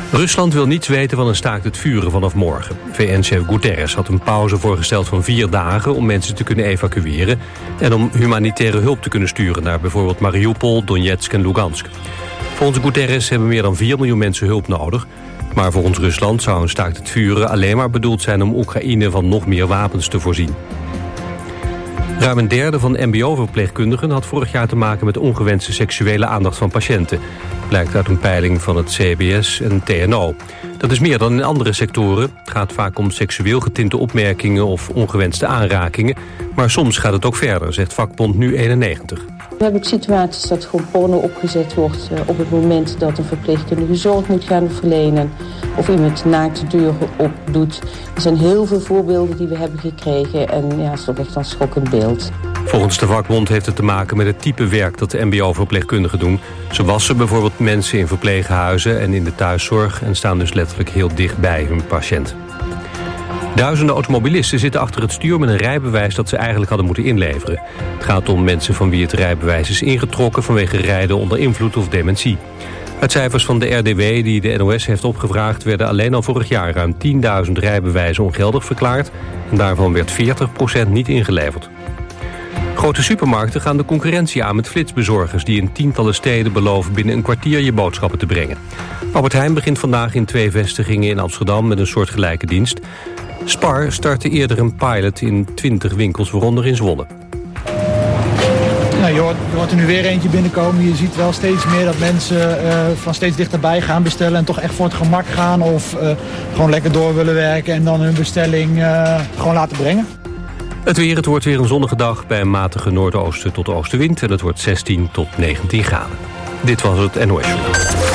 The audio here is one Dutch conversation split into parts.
Rusland wil niets weten van een staakt het vuren vanaf morgen. VN-chef Guterres had een pauze voorgesteld van 4 dagen... om mensen te kunnen evacueren... en om humanitaire hulp te kunnen sturen... naar bijvoorbeeld Mariupol, Donetsk en Lugansk. Volgens Guterres hebben meer dan 4 miljoen mensen hulp nodig... maar volgens Rusland zou een staakt het vuren alleen maar bedoeld zijn... om Oekraïne van nog meer wapens te voorzien. Ruim een derde van mbo-verpleegkundigen had vorig jaar te maken met ongewenste seksuele aandacht van patiënten. Blijkt uit een peiling van het CBS en TNO. Dat is meer dan in andere sectoren. Het gaat vaak om seksueel getinte opmerkingen of ongewenste aanrakingen. Maar soms gaat het ook verder, zegt vakbond Nu91. We hebben ook situaties dat gewoon porno opgezet wordt op het moment dat een verpleegkundige zorg moet gaan verlenen. Of iemand naakt de deur opdoet. Er zijn heel veel voorbeelden die we hebben gekregen en ja, het is toch echt een schokkend beeld. Volgens de vakbond heeft het te maken met het type werk dat de mbo-verpleegkundigen doen. Ze wassen bijvoorbeeld mensen in verpleeghuizen en in de thuiszorg en staan dus letterlijk heel dicht bij hun patiënt. Duizenden automobilisten zitten achter het stuur met een rijbewijs dat ze eigenlijk hadden moeten inleveren. Het gaat om mensen van wie het rijbewijs is ingetrokken vanwege rijden onder invloed of dementie. Uit cijfers van de RDW die de NOS heeft opgevraagd werden alleen al vorig jaar ruim 10.000 rijbewijzen ongeldig verklaard en daarvan werd 40% niet ingeleverd. Grote supermarkten gaan de concurrentie aan met flitsbezorgers die in tientallen steden beloven binnen een kwartier je boodschappen te brengen. Albert Heijn begint vandaag in 2 vestigingen in Amsterdam met een soortgelijke dienst. Spar startte eerder een pilot in 20 winkels, waaronder in Zwolle. Nou, je hoort er nu weer eentje binnenkomen. Je ziet wel steeds meer dat mensen van steeds dichterbij gaan bestellen... en toch echt voor het gemak gaan of gewoon lekker door willen werken... en dan hun bestelling gewoon laten brengen. Het weer, het wordt weer een zonnige dag bij een matige noordoosten tot oostenwind... en het wordt 16 tot 19 graden. Dit was het NOS Journaal.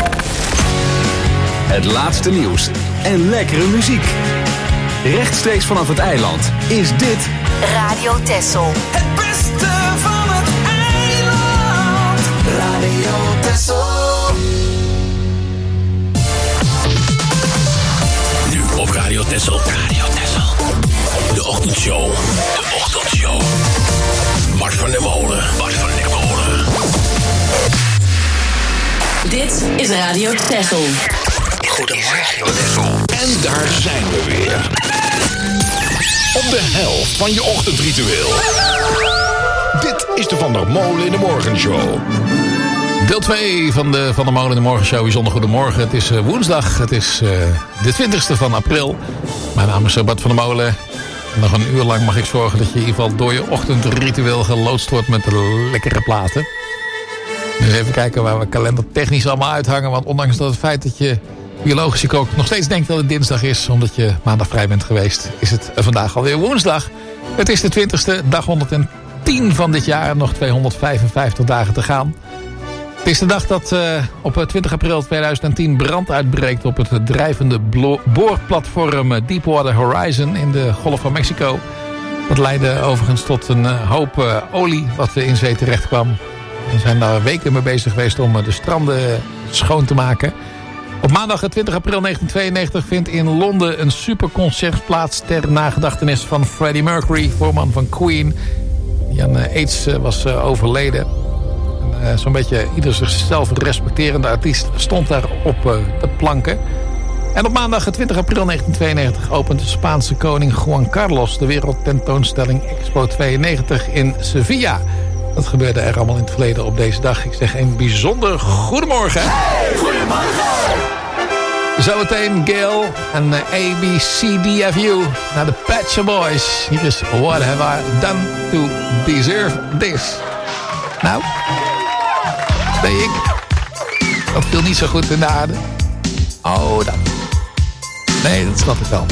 Het laatste nieuws en lekkere muziek. Rechtstreeks vanaf het eiland is dit Radio Texel. Het beste van het eiland. Radio Texel. Nu op Radio Texel. Radio Texel. De ochtendshow. De ochtendshow. Mart van der Molen. Mart van der Molen. Dit is Radio Texel. Goedemorgen, Texel. En daar zijn we weer. Op de helft van je ochtendritueel. Dit is de Van der Molen in de Morgenshow. Deel 2 van de Van der Molen in de Morgenshow. Bijzonder goedemorgen. Het is woensdag. Het is de 20e van april. Mijn naam is Bart van der Molen. Nog een uur lang mag ik zorgen dat je in ieder geval door je ochtendritueel geloodst wordt met lekkere platen. Dus even kijken waar we kalender technisch allemaal uithangen. Want ondanks dat het feit dat je biologisch ook nog steeds denkt dat het dinsdag is, omdat je maandag vrij bent geweest, is het vandaag alweer woensdag. Het is de 20e, dag 110 van dit jaar en nog 255 dagen te gaan. Het is de dag dat op 20 april 2010 brand uitbreekt op het drijvende boorplatform Deepwater Horizon in de Golf van Mexico. Dat leidde overigens tot een hoop olie wat in zee terecht kwam. We zijn daar weken mee bezig geweest om de stranden schoon te maken. Op maandag 20 april 1992 vindt in Londen een superconcert plaats ter nagedachtenis van Freddie Mercury, voorman van Queen, die aan AIDS was overleden. Zo'n beetje ieder zichzelf respecterende artiest stond daar op de planken. En op maandag 20 april 1992 opent de Spaanse koning Juan Carlos de wereldtentoonstelling Expo 92 in Sevilla. Dat gebeurde er allemaal in het verleden op deze dag. Ik zeg een bijzonder goedemorgen. Hey, goedemorgen. Zometeen Gail en ABCDFU naar de Pet Shop Boys. Hier is What Have I Done to Deserve This. Nou, ben ik. Dat viel niet zo goed in de aarde. Oh, dat. Nee, dat schat ik wel.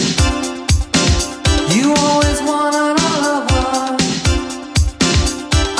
You always wanted all of us.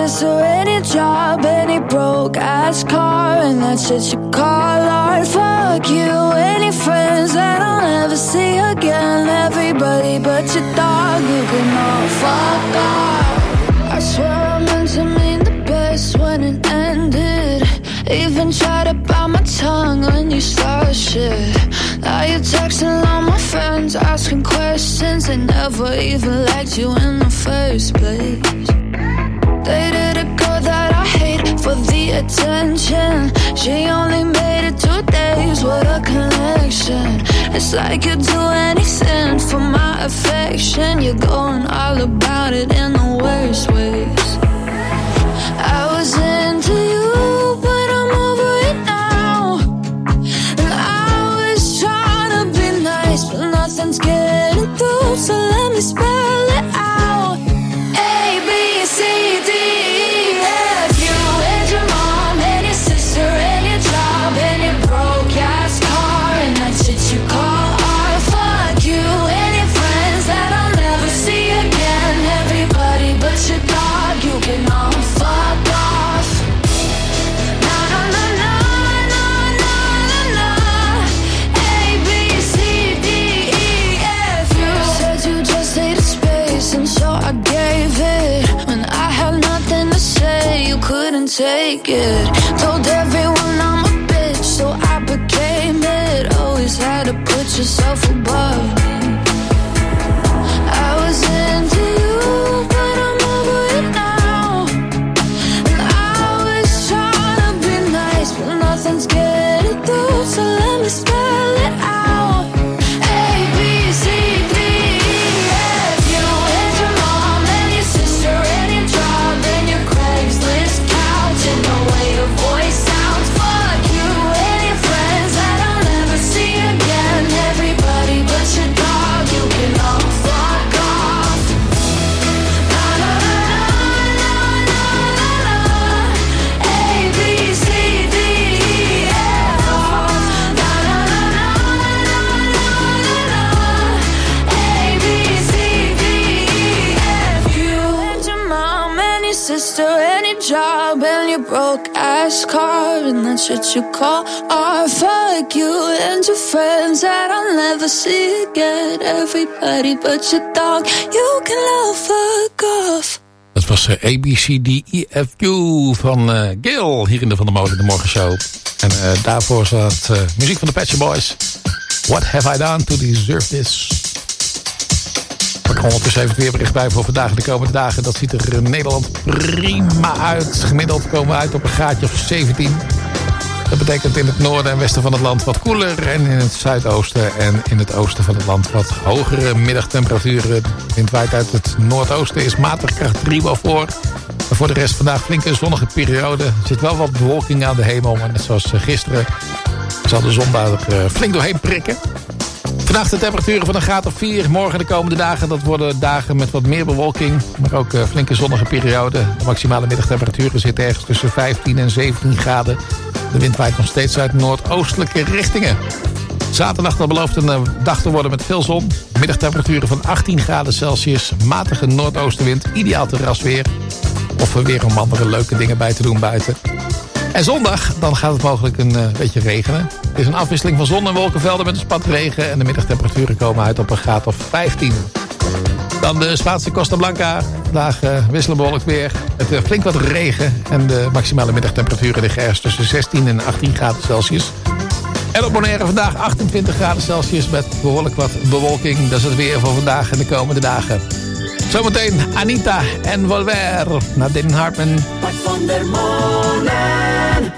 sister, any job, any broke-ass car, and that shit you call art. Fuck you, any friends that I'll never see again. Everybody but your dog, you can all fuck off. I swear I meant to mean the best when it ended. Even tried to bite my tongue when you started shit. Now you're texting all my friends, asking questions. They never even liked you in the first place. Dated a girl that I hate for the attention. She only made it 2 days, what a connection. It's like you'd do anything for my affection. You're going all about it in the worst ways. I was into you, but I'm over it now. And I was trying to be nice, but nothing's getting through. So let me spell it out. A, B, C, D, E, F. You and your mom and your sister and your job and your broke-ass car and that shit you call art. Fuck you and your friends that I'll never see again. Everybody but your dog, you can all fuck off. Na na na na na na na na. A, B, C, D, E, F. You said you just needed space, and so I gave it. When I had nothing to say, you couldn't take it. Told everyone I'm a bitch, so I became it. Always had to put yourself above me. I was into you, but I'm over it now. And I was trying to be nice, but nothing's getting through. So let me spell it out. A, B, C, D, E, F. You and your mom and your sister and your job and your Craigslist couch and the way your voice sounds. Fuck you and your friends that I'll never see again. Everybody but your dog, you can all fuck off. Na na na na na na na. A, B, C, D, E, F. Na na na na na na na. A, B, C, D, E, F. You and your mom and your sister and your job and your broke-ass car and that shit you call art. Fuck you and your friends that I'll never see again. Everybody but your dog, you can all fuck off. Dat was A, B, C, D, E, F, U van Gil hier in de Van der Molen de Morgenshow. En daarvoor zat muziek van de Pet Shop Boys. What have I done to deserve this? Er komt ondertussen even het weerbericht bij voor vandaag en de komende dagen. Dat ziet er in Nederland prima uit. Gemiddeld komen we uit op een graadje of 17. Dat betekent in het noorden en westen van het land wat koeler. En in het zuidoosten en in het oosten van het land wat hogere middagtemperaturen. De wind waait uit het noordoosten, is matig kracht 3 wel voor. Maar voor de rest vandaag flinke zonnige periode. Er zit wel wat bewolking aan de hemel, maar net zoals gisteren zal de zon daar flink doorheen prikken. Vannacht de temperaturen van een graad of 4. Morgen de komende dagen, dat worden dagen met wat meer bewolking. Maar ook flinke zonnige periode. De maximale middagtemperaturen zitten ergens tussen 15 en 17 graden. De wind waait nog steeds uit noordoostelijke richtingen. Zaterdag dan belooft een dag te worden met veel zon. Middagtemperaturen van 18 graden Celsius. Matige noordoostenwind. Ideaal terrasweer. Of weer om andere leuke dingen bij te doen buiten. En zondag, dan gaat het mogelijk een beetje regenen. Het is een afwisseling van zon en wolkenvelden met een spat regen. En de middagtemperaturen komen uit op een graad of 15. Dan de Spaanse Costa Blanca. Vandaag wisselen bewolkt weer. Het flink wat regen. En de maximale middagtemperaturen liggen ergens tussen 16 en 18 graden Celsius. En op Bonaire vandaag 28 graden Celsius met behoorlijk wat bewolking. Dat is het weer voor vandaag en de komende dagen. Zometeen Anita en Volver naar Den Hartman. Van der Molen.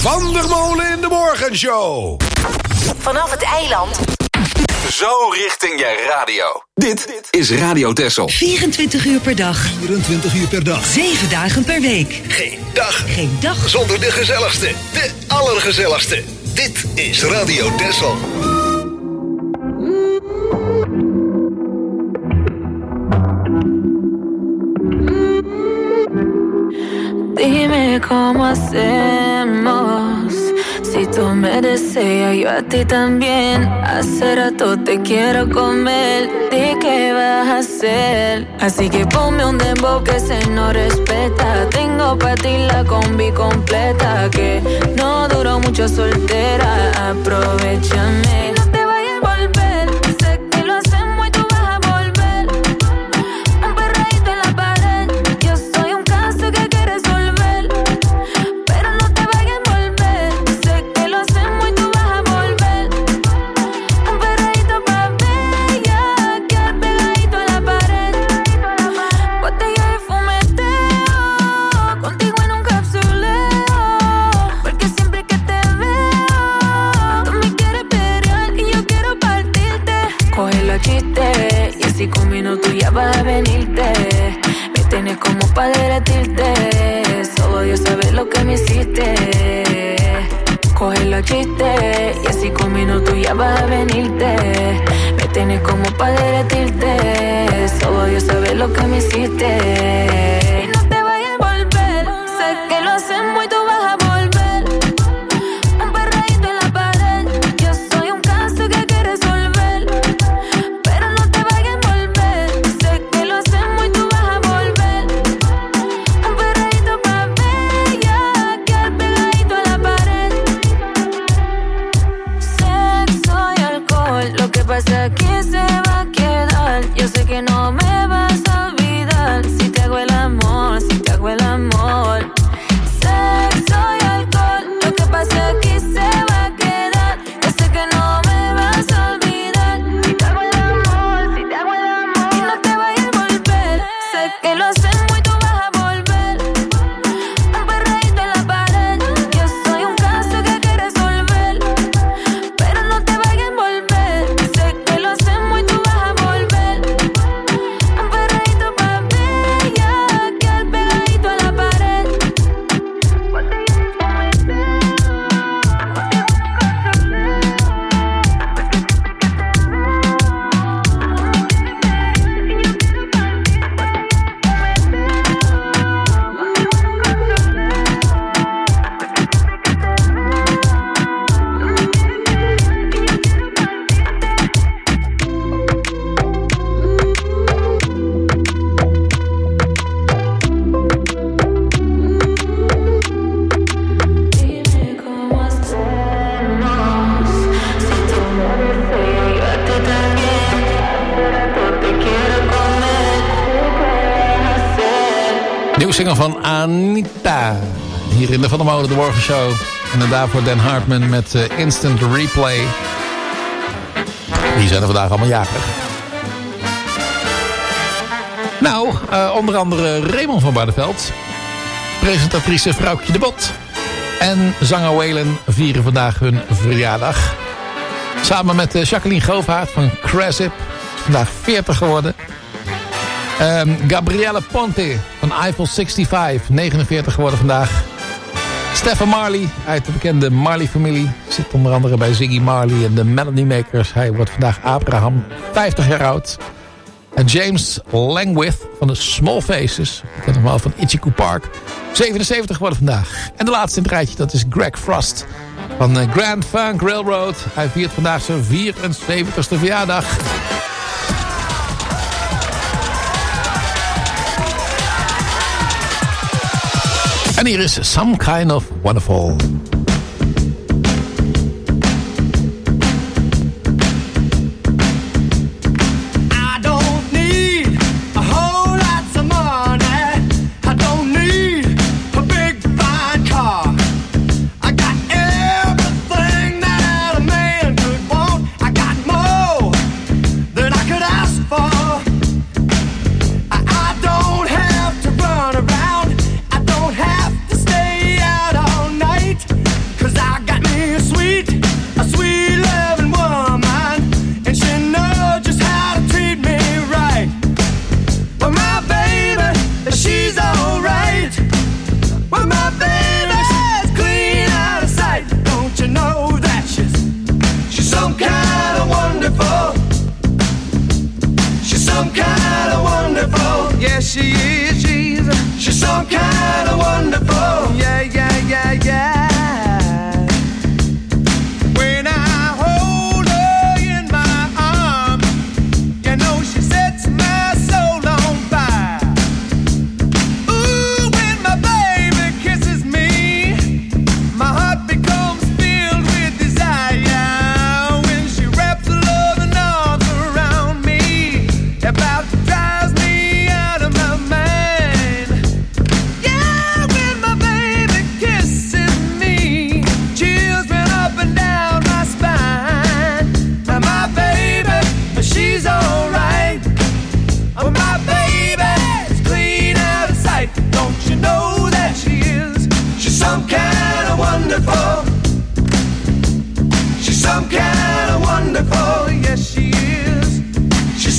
Van der Molen in de Morgenshow. Vanaf het eiland. Zo richting je radio. Dit is Radio Texel. 24 uur per dag. 24 uur per dag. 7 dagen per week. Geen dag. Geen dag zonder de gezelligste. De allergezelligste. Dit is Radio Texel. Dime cómo hacemos. Si tú me deseas, yo a ti también. Hace rato te quiero comer. ¿De qué vas a hacer? Así que ponme un dembow que se no respeta. Tengo pa' ti la combi completa. Que no duró mucho soltera. Aprovechame. No te vayas a volver. Sé que lo hacemos y tú vas a volver. Un perreíto en la pared. Yo soy un caso que hay que resolver. Pero no te vayas a volver. Sé que lo hacemos y tú vas a volver. Un perreíto pa' bella. Quedar pegadito a la pared. Botella de fumeteo. Contigo en un capsuleo. Porque siempre que te veo, tú me quieres pelear y yo quiero partirte. Coge la chiste y así con minutos ya vas a venirte. Me tienes como pa' derretirte. Solo Dios sabe lo que me hiciste. Coge la chiste y así con minutos ya vas a venirte. Me tienes como pa' derretirte. Solo Dios sabe lo que me hiciste. Y no te vayas a volver. Sé que lo hacemos y tú vas a volver. Un perreíto en la pared. Yo soy un caso que hay que resolver. Pero no te vayas a volver. Sé que lo hacemos y tú vas a volver. Un perreíto pa' bella. Quedar pegadito a la pared. Sexo y alcohol. Lo que pasa aquí se va a quedar. Yo sé que no me vas a olvidar. Si te hago el amor, si te hago el amor. Sexo y alcohol. Lo que pasa aquí se va a quedar. Yo sé que no me vas a olvidar. Si te hago el amor, si te hago el amor. Y no te vayas a volver. Sé que lo hacemos y tú vas a volver. Un perreíto en la pared. Yo soy un caso que hay que resolver. Pero no te vayas a volver. Sé que lo hacemos y tú vas a volver. Un perreíto pa' bella. Quedar pegadito a la pared. Dime cómo hacemos. Si tú me deseas, yo a ti también. Hace rato te quiero comer. ¿Qué vas a hacer? Nieuwe single van Anita. Hier in de Van der Molen de Morgenshow. En daarvoor Dan Hartman met Instant Replay. Die zijn er vandaag allemaal jarig. Nou, onder andere Raymond van Barneveld. Presentatrice Vrouwtje de Bot. En zanger Waylon vieren vandaag hun verjaardag. Samen met Jacqueline Govaert van Crasip. Vandaag 40 geworden. Gabrielle Ponte van Eiffel 65. 49 geworden vandaag. Stephen Marley uit de bekende Marley-familie. Zit onder andere bij Ziggy Marley en de Melody Makers. Hij wordt vandaag Abraham, 50 jaar oud. En James Langwith van de Small Faces. Ik ken hem wel van Itchy Park. 77 geworden vandaag. En de laatste in het rijtje, dat is Greg Frost van Grand Funk Railroad. Hij viert vandaag zijn 74ste verjaardag. En hier is Some Kind of Wonderful. Don't have to stay out all night.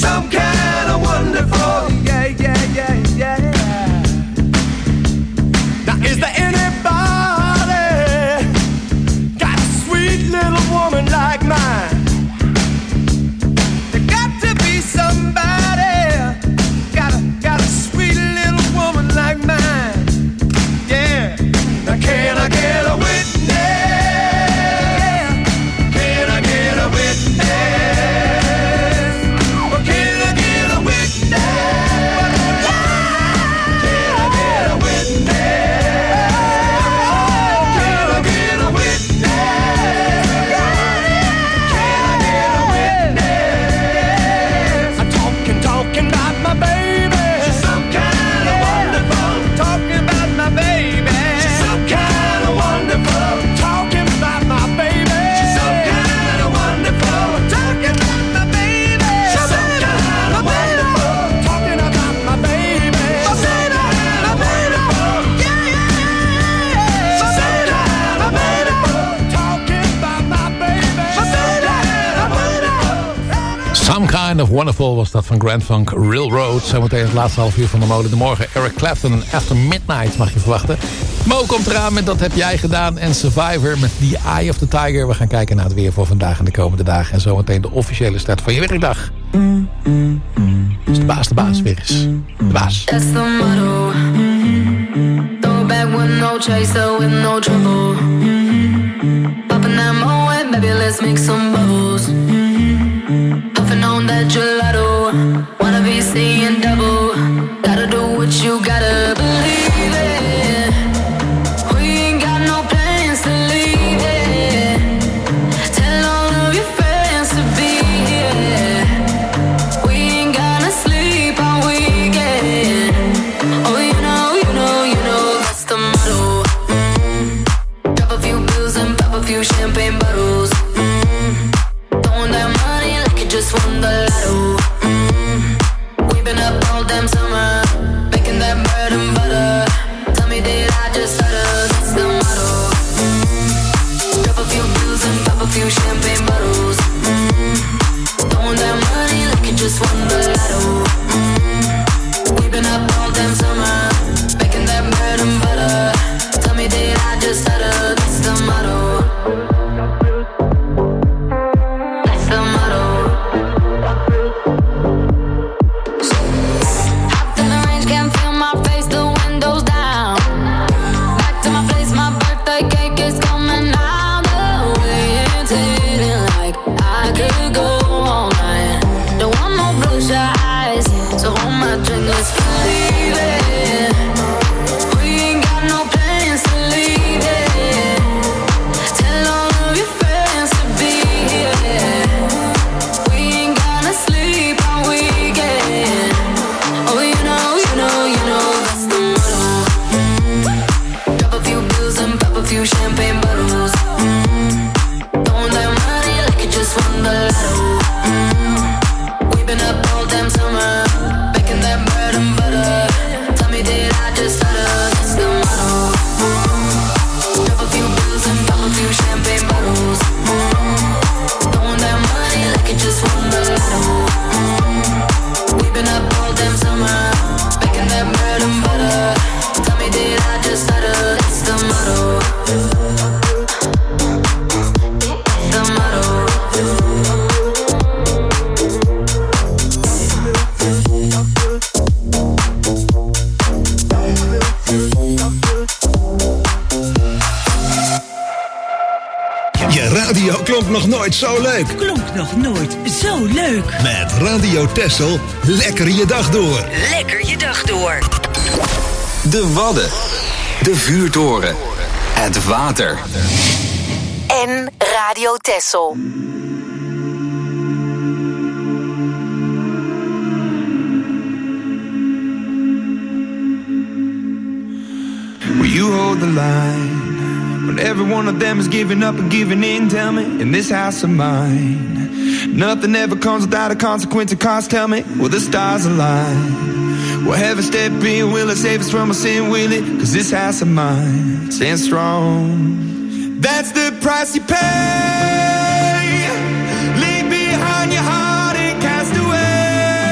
some kind of wonderful. Yeah, yeah, yeah, yeah. Now is there anybody got a sweet little woman like mine? There got to be somebody got a sweet little woman like mine. Yeah. Now can I get a witness? Can I get a witness? Or can I get a witness? Can I get a witness? Can I get a witness? Can I get a witness? I'm talking about my baby. She's some kind of wonderful. Talking about my baby. She's some kind of wonderful. Talking about my baby. She's some kind of wonderful. Talking about my baby. She's some kind of wonderful. Talking about my baby. She's some kind of wonderful. Yeah, yeah, yeah. She's some kind of wonderful. Talking about my baby. She's some kind of wonderful. Some Kind of Wonderful was dat van Grand Funk Railroad. Zometeen het laatste half uur van de Molen de Morgen. Eric Clapton, After Midnight mag je verwachten. Mo komt eraan met Dat Heb Jij Gedaan. En Survivor met The Eye of the Tiger. We gaan kijken naar het weer voor vandaag en de komende dagen. En zometeen de officiële start van je werkdag. Dus de baas weer eens. De baas. That's the motto. Throw back with no chaser, with no trouble. Popping that moe, baby, let's make some bubbles. Puffing on that gelato. Wanna be seeing double. Gotta do what you gotta believe it. We ain't got no plans to leave it. Tell all of your friends to be here. We ain't gonna sleep all weekend. Oh, you know, that's the motto. Drop a few bills and pop a few champagne bottles. Throwing that money like you just won the lotto. We've been up all damn summer, making that bread and butter. Tell me, did I just stutter? That's the motto. Drop a few bills and pop a few champagne bottles. Throwing that money like you just won the lotto. We've been up all damn summer, making that bread and butter. Tell me, did I just stutter? That's the motto. That's the motto. Hopped in the range, can't feel my face, the windows down. Back to my place, my birthday cake is coming out. The way it's hitting like I could go all night. Don't want no bloodshot eyes, so hold my drink, let's leave it. We ain't got no plans to leave it. Tell all of your friends to be here. We ain't gonna sleep all weekend. Oh, you know, that's the motto. Drop a few bills and pop a few champagne bottles. Throwing that money like you just won the lotto. We've been up all damn summer, making that bread and butter. Tell me, did I just stutter? That's the motto. Drop a few bills and pop a few champagne bottles. Throwing that money like you just won the lotto. We've been up all damn summer, making that bread and butter. Tell me, did I just stutter? That's the motto. That's the motto. Je radio klonk nog nooit zo leuk. Klonk nog nooit zo leuk. Met Radio Texel, lekker je dag door. Lekker je dag door. De Wadden. De Vuurtoren. Het water. En Radio Texel. Will you hold the line when every one of them is giving up and giving in? Tell me, in this house of mine, nothing ever comes without a consequence or cost. Tell me, will the stars align? Will heaven step in? Will it save us from our sin? Will it? 'Cause this house of mine stands strong. That's the price you pay. Leave behind your heart and cast away.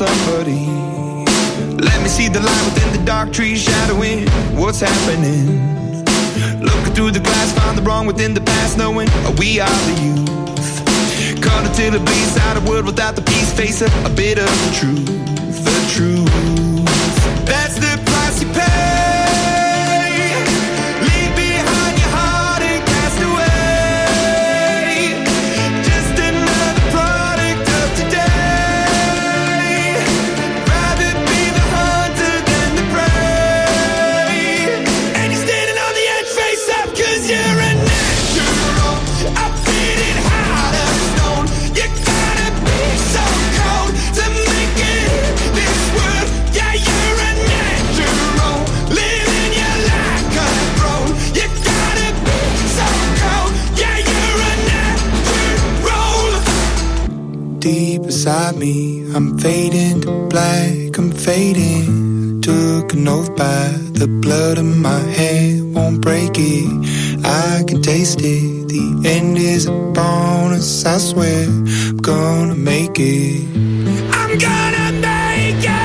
somebody. Let me see the light within the dark trees shadowing what's happening. Looking through the glass, find the wrong within the past, knowing we are the youth. Caught until it bleeds out a world without the peace, face a bit of the truth. The truth, that's the price you pay. Leave behind your heart and cast away. Just another product of today. Rather be the hunter than the prey. And you're standing on the edge, face up, 'cause you're a natural. Upfitted out of stone. You gotta be so cold to make it in this world. Yeah, you're a natural. Living your life control. You gotta be so cold. Yeah, you're a natural. Deep inside me, I'm fading to black. I'm fading. Took an oath by the blood in my head. Won't break it. I can taste it. The end is a bonus. I swear I'm gonna make it. I'm gonna make it.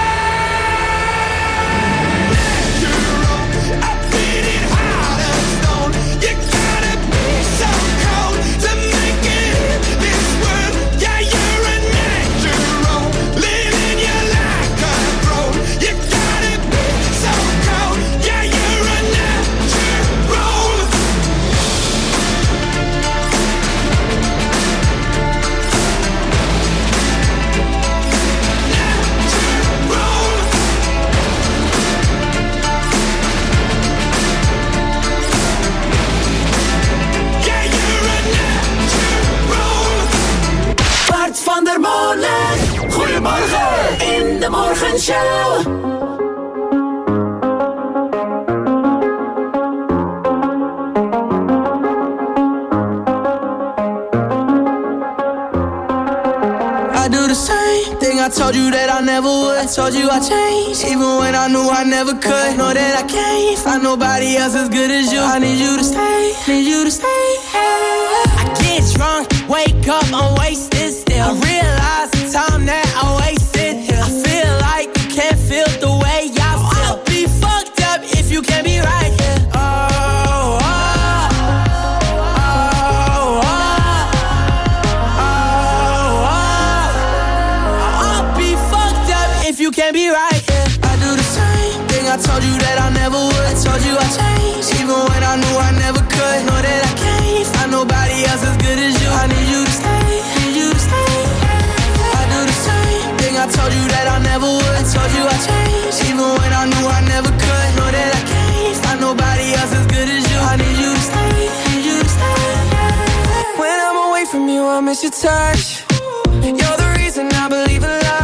Natural, upfitted out of stone. You gotta be so cold to make it in this world. Yeah, you're a natural. Living your life control. You gotta be so cold. Yeah, you're a natural. Bart van der Molen. Goedemorgen in de morgenshow. I do the same thing I told you that I never would. I told you I changed, even when I knew I never could. Know that I can't find nobody else as good as you. I need you to stay, need you to stay. I get drunk, wake up, I'm wasted still. I realize the time that I wasted here. I feel like you can't feel the way I feel. I'll be fucked up if you can't be right here. You can't be right, yeah. I do the same thing I told you that I never would. I told you I changed, even when I knew I never could. Know that I can't find nobody else as good as you. I need you to stay, need you to stay. I do the same thing I told you that I never would. I told you I changed, even when I knew I never could. Know that I can't find nobody else as good as you. I need you to stay, need you to stay. When I'm away from you, I miss your touch. You're the reason I believe in love.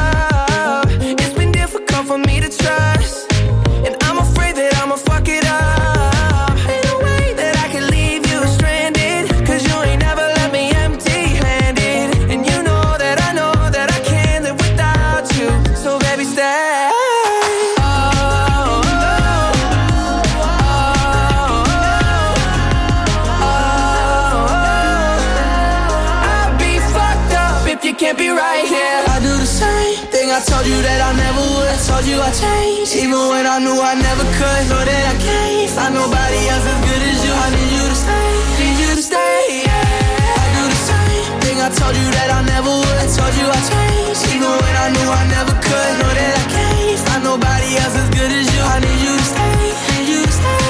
For me to trust, and I'm afraid that I'ma fuck it up. Ain't no way that I can leave you stranded, 'cause you ain't never left me empty-handed. And you know that I can't live without you. So baby, stay. I'll be fucked up if you can't be right here. I do the same thing I told you that I never would. I told you I changed, even when I knew I never could. Know that I can't find nobody else as good as you. I need you to stay, need you to stay, yeah. I do the same thing I told you that I never would. I told you I changed, even when I knew I never could. Know that I can't find nobody else as good as you. I need you to stay, need you to stay,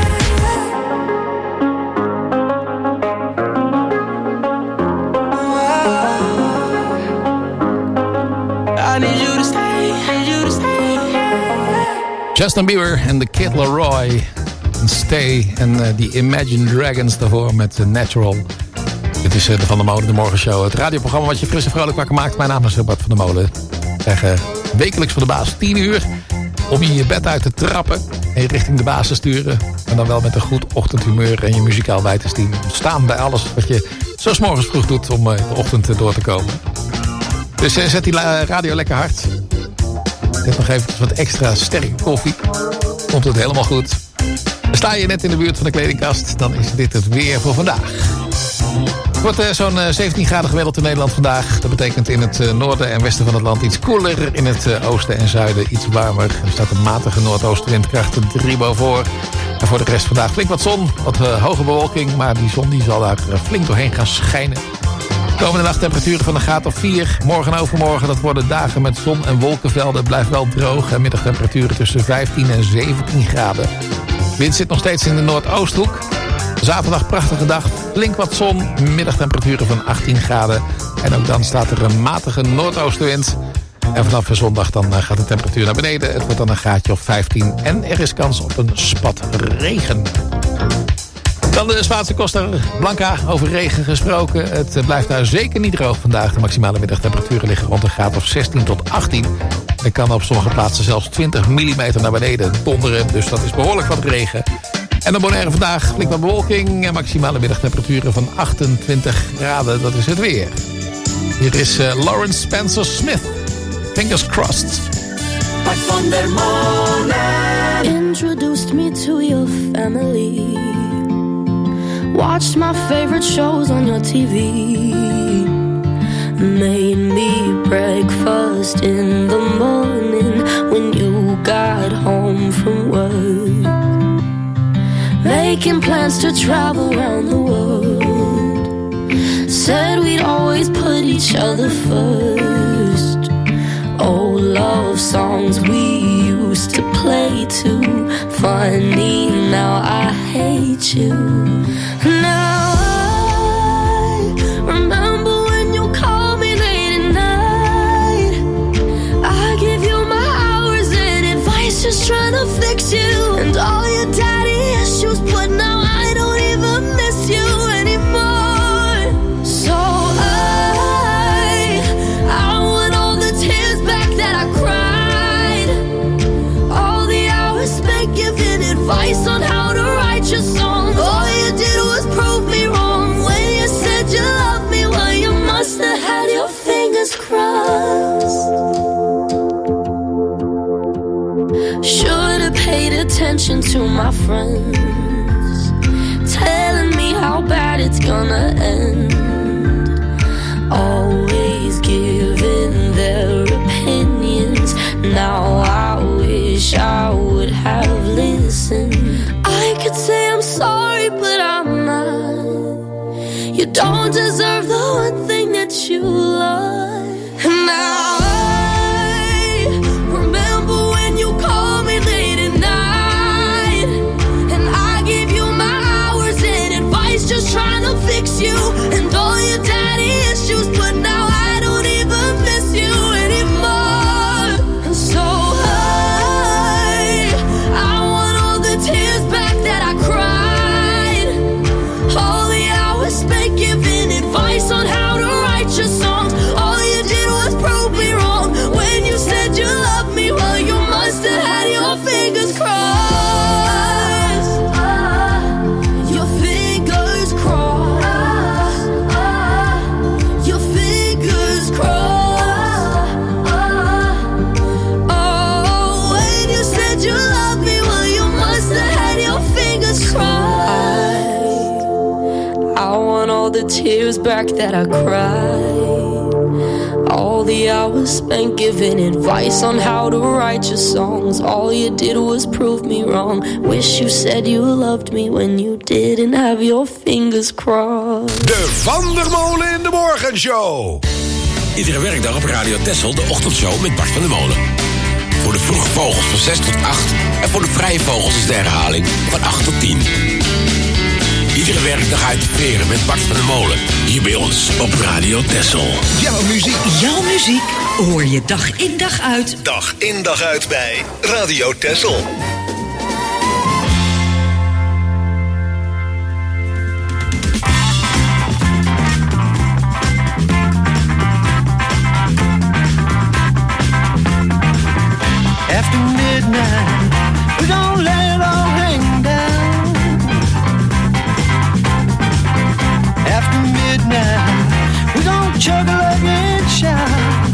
I need you to stay, need you to stay. Justin Bieber en The Kid Laroi. Stay. En die Imagine Dragons daarvoor met Natural. Dit is de Van der Molen, de Morgenshow. Het radioprogramma wat je fris en vrolijk wakker maakt. Mijn naam is Bart van der Molen. We krijgen wekelijks van de baas 10 uur. Om je bed uit te trappen. En je richting de baas te sturen. En dan wel met een goed ochtendhumeur. En je muzikaal wijtersteam. Staan bij alles wat je zo 's morgens vroeg doet. Om de ochtend door te komen. Dus zet die radio lekker hard. Zet nog even wat extra sterke koffie. Komt het helemaal goed. Sta je net in de buurt van de kledingkast, dan is dit het weer voor vandaag. wordt zo'n 17 graden gemiddeld in Nederland vandaag. Dat betekent in het noorden en westen van het land iets koeler. In het oosten en zuiden iets warmer. Er staat een matige noordoostenwind, kracht 3 boven. En voor de rest vandaag flink wat zon. Wat hoge bewolking, maar die zon die zal daar flink doorheen gaan schijnen. Komende nacht temperaturen van een graad of 4. Morgen en overmorgen dat worden dagen met zon en wolkenvelden. Het blijft wel droog en middagtemperaturen tussen 15 en 17 graden. Wind zit nog steeds in de noordoosthoek. Zaterdag prachtige dag, flink wat zon, middagtemperaturen van 18 graden. En ook dan staat er een matige noordoostenwind. En vanaf zondag dan gaat de temperatuur naar beneden. Het wordt dan een graadje of 15 en er is kans op een spat regen. Dan de Spaanse Costa Blanca, over regen gesproken. Het blijft daar zeker niet droog vandaag. De maximale middagtemperaturen liggen rond een graad of 16 tot 18. Er kan op sommige plaatsen zelfs 20 mm naar beneden donderen. Dus dat is behoorlijk wat regen. En op Bonaire vandaag flink wat bewolking. En maximale middagtemperaturen van 28 graden. Dat is het weer. Hier is Lawrence Spencer Smith. Fingers crossed. Bart van der Molen introduced me to your family. Watched my favorite shows on your TV. Made me breakfast in the morning when you got home from work. Making plans to travel around the world. Said we'd always put each other first. Old love songs we used to play too. Funny, now I hate you. Now I remember when you called me late at night. I give you my hours and advice, just trying to fix you. And all your daddy issues, but now I don't even miss you anymore. So I want all the tears back that I cried. All the hours spent giving advice on how to write your songs. All you did was prove me wrong when you said you loved me. Well, you must have had your fingers crossed. Should have paid attention to my friends, telling me how bad it's gonna end. Always giving their opinions. Now I wish I would have listened. I could say I'm sorry, but I'm not. You don't deserve the one thing that you love. And now I remember when you called me late at night, and I gave you my hours and advice, just trying to fix you. And all your daddy issues, but now I don't even miss you anymore. And so I want all the tears back that I cried. All the hours spent giving advice on how to write your songs. All you did was prove me wrong when you said you loved me. Well, you must have had your fingers crossed. Your fingers crossed. Your fingers crossed. Oh, when you said you loved me, well, you must have had your fingers crossed. I want all the tears back that I cried. All the hours spent giving advice on how to write your songs. All you did was prove me wrong. Wish you said you loved me when you didn't have your fingers crossed. De Van der Molen in de Morgenshow. Iedere werkdag op Radio Texel de ochtendshow met Bart van der Molen. Voor de vroege vogels van 6 tot 8 en voor de vrije vogels is de herhaling van 8 tot 10. Iedere werkdag uit te veren met Bart van der Molen. Hier bij ons op Radio Texel. Jouw muziek. Jouw muziek hoor je dag in dag uit. Dag in dag uit bij Radio Texel. After midnight, we don't let it all hang down. After midnight, we don't chug like and shout.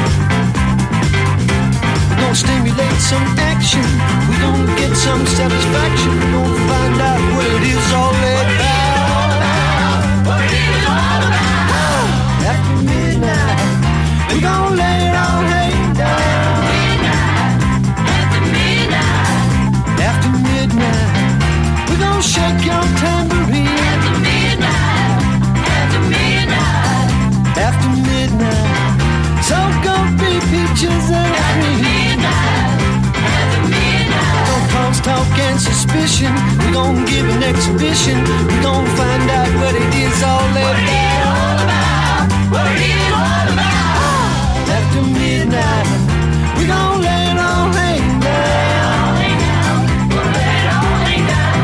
We don't stimulate some action. We don't get some satisfaction. We don't find out what it is all about. what it is all about. After midnight, we're gonna let it all hang down. After midnight, after midnight, we're gonna shake your tambourine. After midnight, after midnight, after midnight, so gonna be peaches and cream. After midnight, no cause, talk and suspicion. We're gonna give an exhibition. We're gonna find out what it is all about. What it is all about. After midnight, we're gonna let it all hang down. We'll let it all hang down.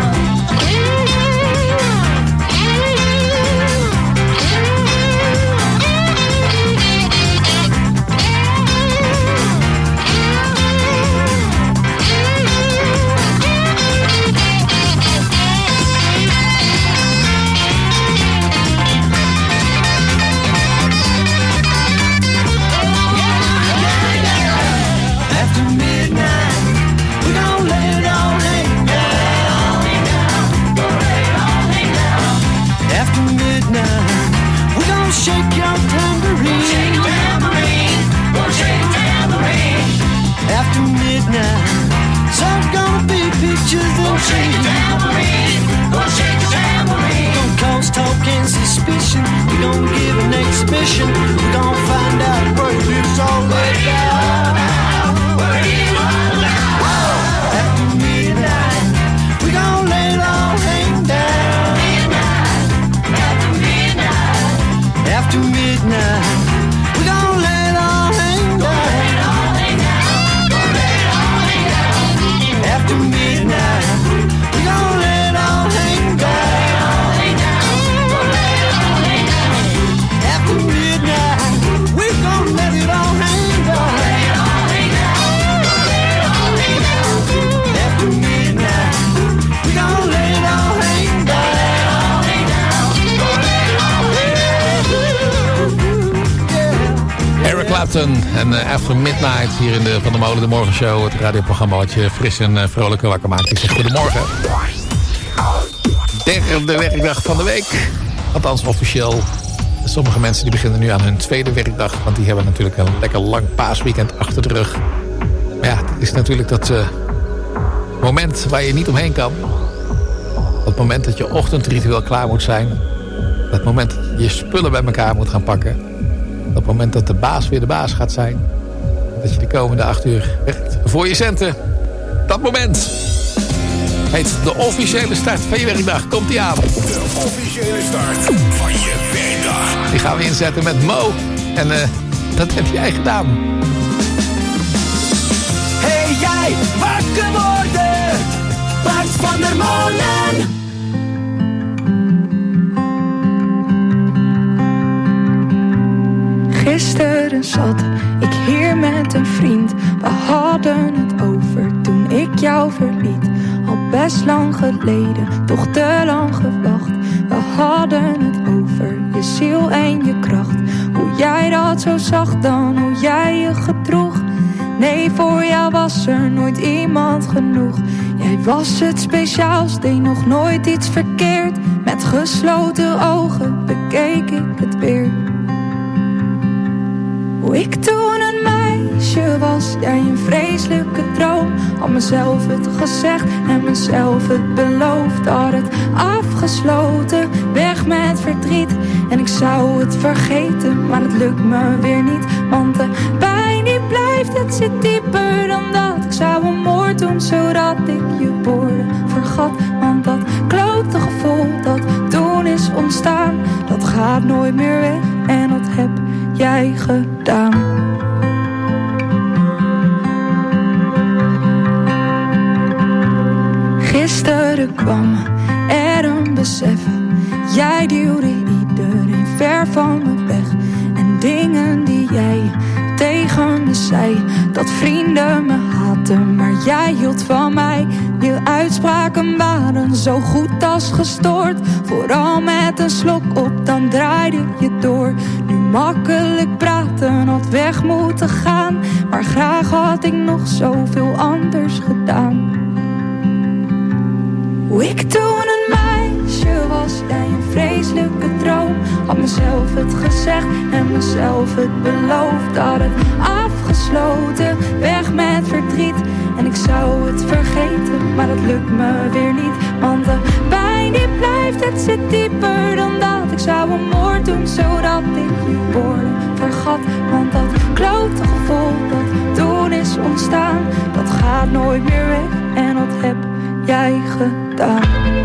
Shake your tambourine. Shake your tambourine. We'll shake your tambourine. After midnight, so gonna be pictures and trees. Shake your tambourine. We'll shake your tambourine. Gonna cause talk and suspicion. We're gonna give an exhibition. We're gonna find out what it's all about. What it's all about. After midnight, we're gonna let it all hang down. After midnight, we're gonna let it all hang down. After midnight, we're gonna let it all hang down. After midnight, we're gonna let it all hang down. After midnight, we're gonna let it all hang down. Eric Clapton en After Midnight hier in de Van der Molen de Morgenshow. Het radioprogramma wat je fris en vrolijk wakker maakt. Ik zeg goedemorgen. Derde werkdag van de week. Althans officieel. Sommige mensen die beginnen nu aan hun tweede werkdag. Want die hebben natuurlijk een lekker lang paasweekend achter de rug. Maar ja, het is natuurlijk dat moment waar je niet omheen kan. Het moment dat je ochtendritueel klaar moet zijn. Dat moment dat je spullen bij elkaar moet gaan pakken. Op het moment dat de baas weer de baas gaat zijn. Dat je de komende 8 uur werkt voor je centen. Dat moment heet de officiële start van je werkdag. Komt die aan. De officiële start van je werkdag. Die gaan we inzetten met Mo. En dat heb jij gedaan. Hey jij, wakker worden. Bart van der Molen. Gisteren zat ik hier met een vriend. We hadden het over toen ik jou verliet. Al best lang geleden, toch te lang gewacht. We hadden het over je ziel en je kracht. Hoe jij dat zo zag dan, hoe jij je gedroeg. Nee, voor jou was er nooit iemand genoeg. Jij was het speciaals, deed nog nooit iets verkeerd. Met gesloten ogen bekeek ik het weer. Hoe ik toen een meisje was, jij een vreselijke droom. Had mezelf het gezegd en mezelf het beloofd. Had het afgesloten, weg met verdriet. En ik zou het vergeten, maar het lukt me weer niet. Want de pijn die blijft, het zit dieper dan dat. Ik zou een moord doen, zodat ik je woorden vergat. Want dat klote gevoel dat toen is ontstaan, dat gaat nooit meer weg en dat heb jij gedaan. Gisteren kwam er een besef. Jij duwde iedereen ver van me weg. En dingen die jij tegen me zei, dat vrienden me haatten, maar jij hield van mij. Je uitspraken waren zo goed als gestoord. Vooral met een slok op, dan draaide je door. Nu makkelijk praten, had weg moeten gaan. Maar graag had ik nog zoveel anders gedaan. Hoe ik toen een meisje was, jij een vreselijke droom. Had mezelf het gezegd en mezelf het beloofd. Had het afgesloten, weg met verdriet. En ik zou het vergeten, maar dat lukt me weer niet. Want de pijn die blijft, het zit dieper dan dat. Ik zou een moord doen, zodat ik je woorden vergat. Want dat klote gevoel dat toen is ontstaan, dat gaat nooit meer weg. En dat heb jij gedaan.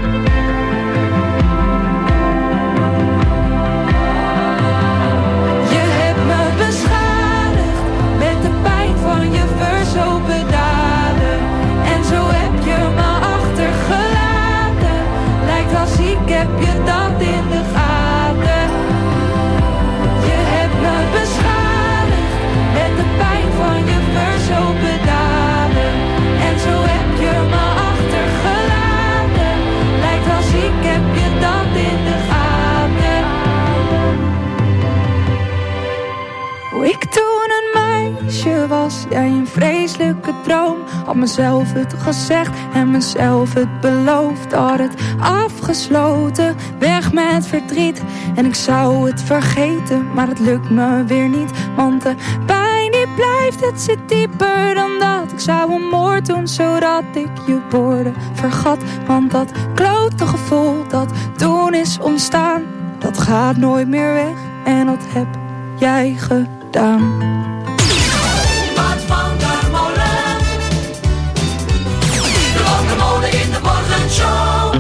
Je hebt me beschadigd met de pijn van je verzopen daden. En zo heb je me achtergelaten. Lijkt als ik heb je dat in de gaten. Je hebt me beschadigd met de pijn van je verzopen daden. En zo heb je me achtergelaten. Lijkt als ik heb je dat in de gaten. Hoe ik toen een meisje was, jij een vreselijke droom. Had mezelf het gezegd en mezelf het beloofd. Had het afgesloten, weg met verdriet. En ik zou het vergeten, maar het lukt me weer niet. Want de pijn die blijft, het zit dieper dan dat. Ik zou een moord doen, zodat ik je woorden vergat. Want dat klote gevoel dat toen is ontstaan, dat gaat nooit meer weg. En dat heb jij gedaan. Bart van der Molen. De Van der Molen in de morgenshow.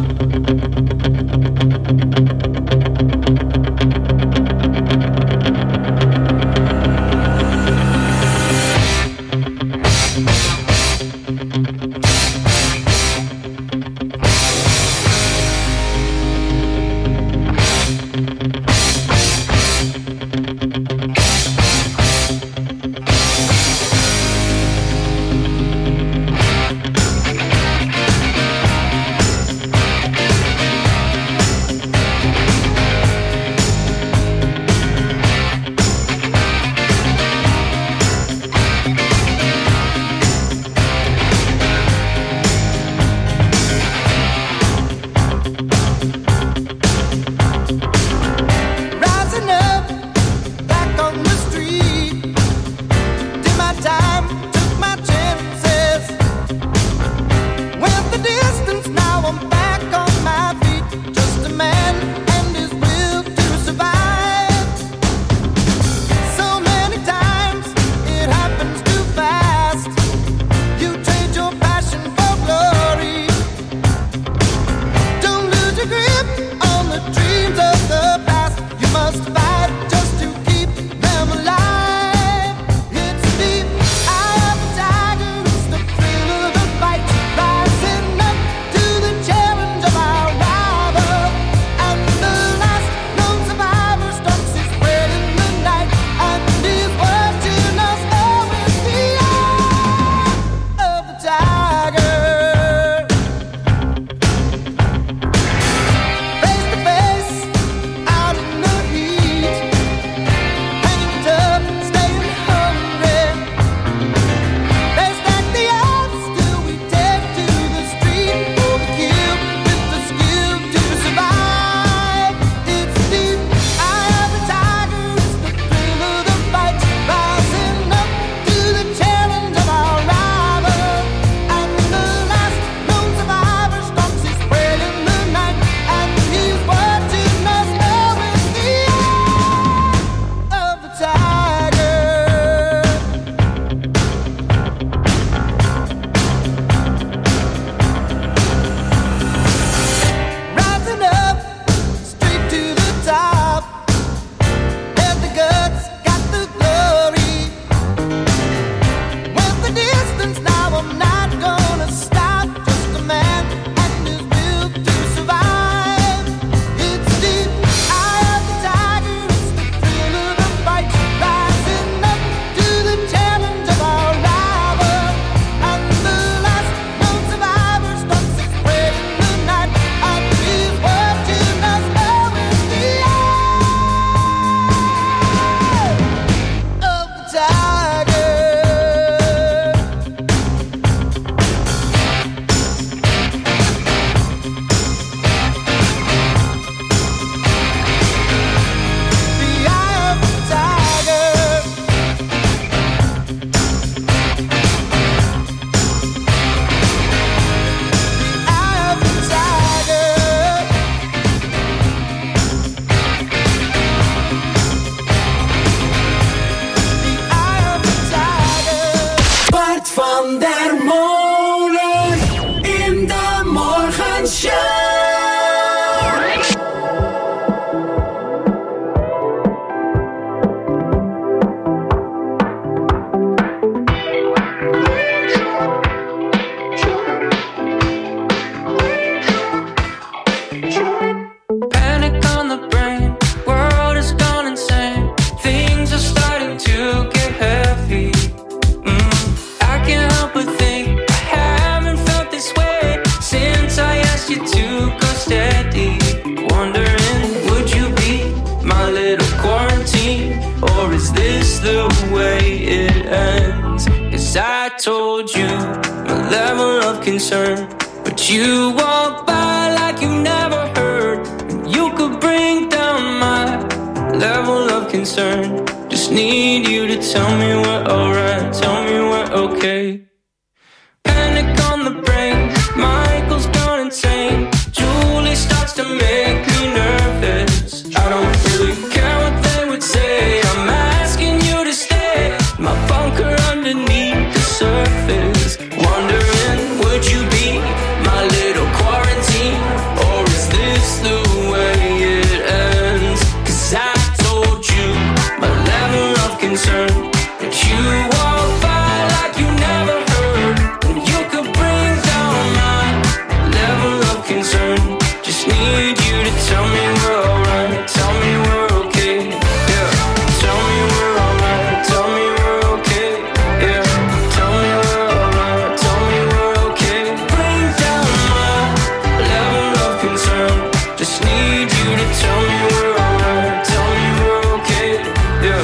is this the way it ends? 'Cause I told you my level of concern, but you walk by like you never heard. And you could bring down my level of concern. Just need you to tell me we're alright, tell me we're okay. Panic on the brain, Michael's gone insane. Julie starts to make me nervous. I don't really care what they would say. I'm asking you to stay. My bunker underneath the surface. Wondering, would you be my little quarantine? Or is this the way it ends? 'Cause I told you my level of concern, but you walk by like you never heard. And you could bring down my level of concern. Just need you to tell me we're alright, tell me we're okay, yeah. Tell me we're alright, tell me we're okay, yeah. Tell me we're alright, tell me we're okay. Bring down my level of concern. Just need you to tell me we're alright, tell me we're okay, yeah.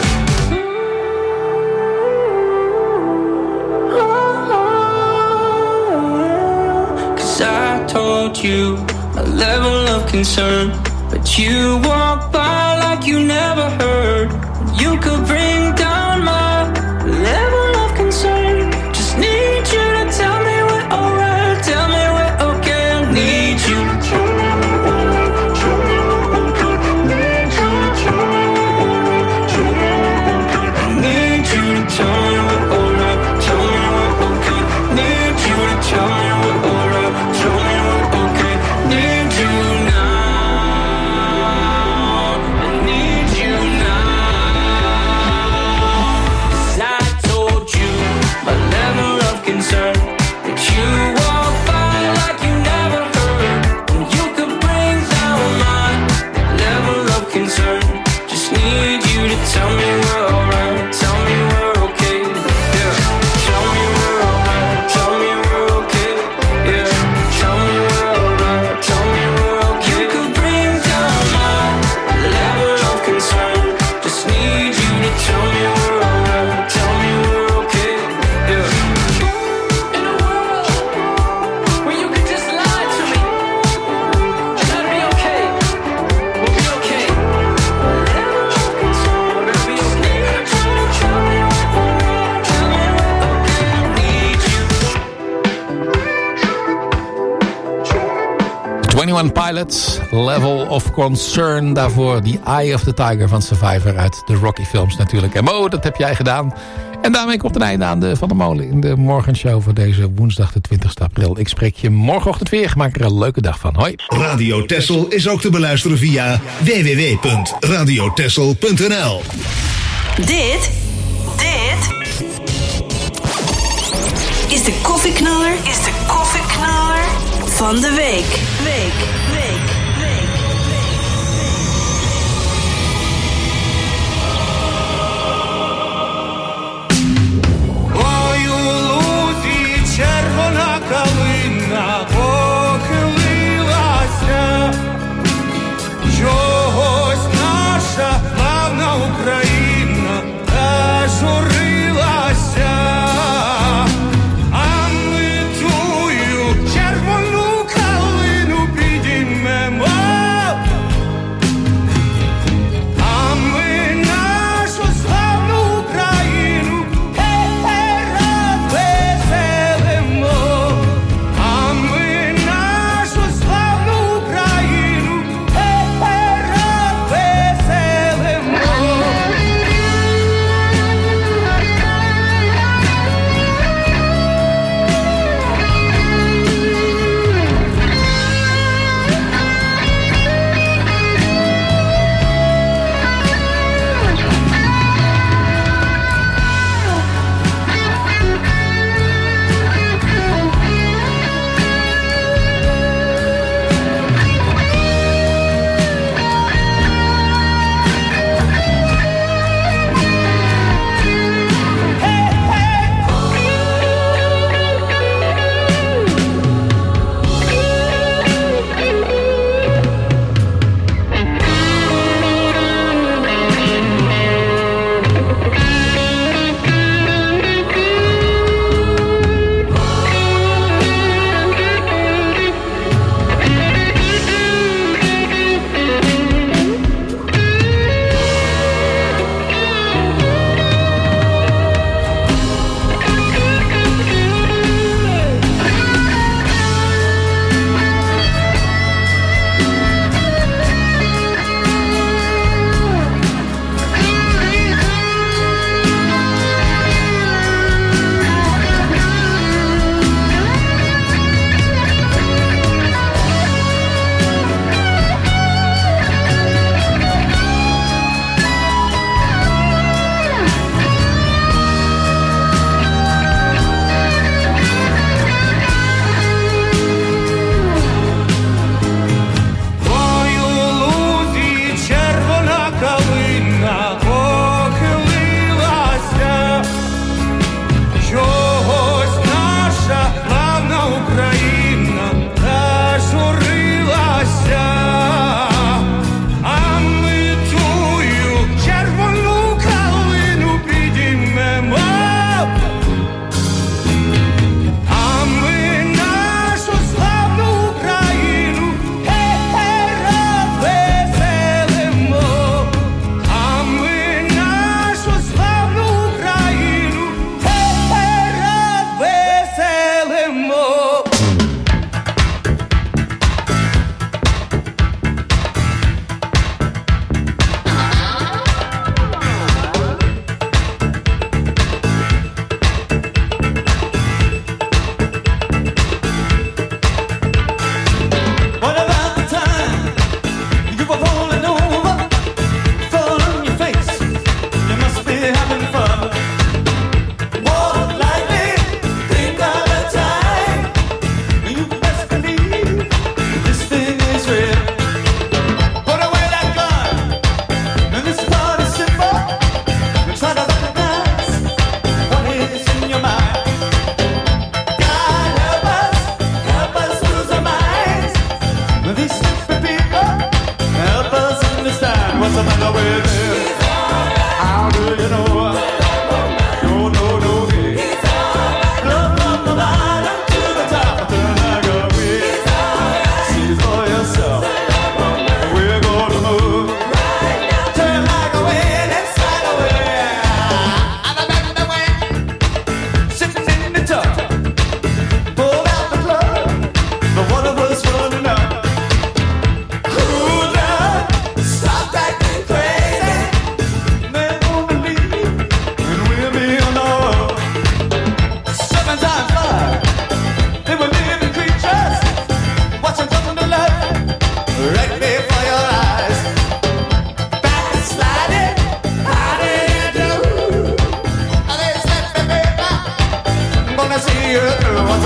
'Cause I told you a level of concern, but you walk by like you never heard. You could bring down my level of concern. Just need you to tell me we're alright, tell me we're okay. I need you to tell me we're alright, tell me we're okay. Need you to tell me we're alright, tell me we're okay. I need you to tell me we're alright, tell me we're okay. Need you to tell me we're alright, tell me we're okay. Need you now, I need you now. 'Cause I told you my level of concern, but you walk by like you never heard. And you could bring down my level of concern. Just need you to tell me we're alright, tell me we're okay, yeah. Tell me we're alright, tell me we're okay, yeah. Tell me we're alright, tell me we're okay. You could bring down my level of concern. Just need you to tell me we're alright, tell me we're okay, yeah. In a world where you could just lie to me and I'd be okay, we'll be okay. Level of concern, we'll be okay. Need you to tell me we're alright, tell me we're okay. I need you. 21 Pilots, Level of Concern. Daarvoor The Eye of the Tiger van Survivor uit de Rocky films natuurlijk. En Mo, dat heb jij gedaan. En daarmee komt een einde aan de Van der Molen in de morgenshow voor deze woensdag de 20 april. Ik spreek je morgenochtend weer. Maak er een leuke dag van. Hoi. Radio Texel is ook te beluisteren via www.radiotexel.nl. Dit is de koffieknaller van de week. Ой, у лузі червона калина похилилася, чогось наша славна Україна зажурилася, а ми тую червону калину підіймемо.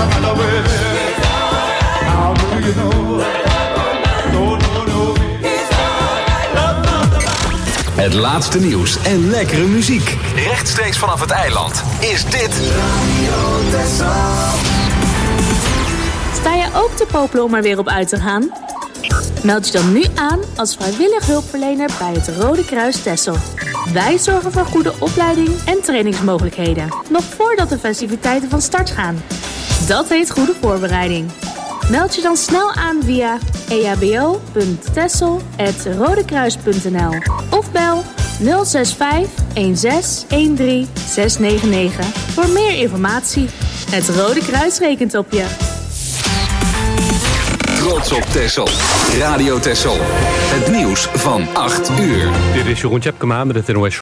doesn't matter where how do you know? No, no, no. Het laatste nieuws en lekkere muziek. Rechtstreeks vanaf het eiland is dit Sta je ook te popelen om er weer op uit te gaan? Meld je dan nu aan als vrijwillig hulpverlener bij het Rode Kruis Texel. Wij zorgen voor goede opleiding en trainingsmogelijkheden, nog voordat de festiviteiten van start gaan. Dat heet goede voorbereiding. Meld je dan snel aan via ehbo.texel@rodekruis.nl of bel 065 16 699 voor meer informatie. Het Rode Kruis rekent op je. Trots op Texel. Radio Texel. Het nieuws van 8 uur. Dit is Jeroen Tjepkema met het NOS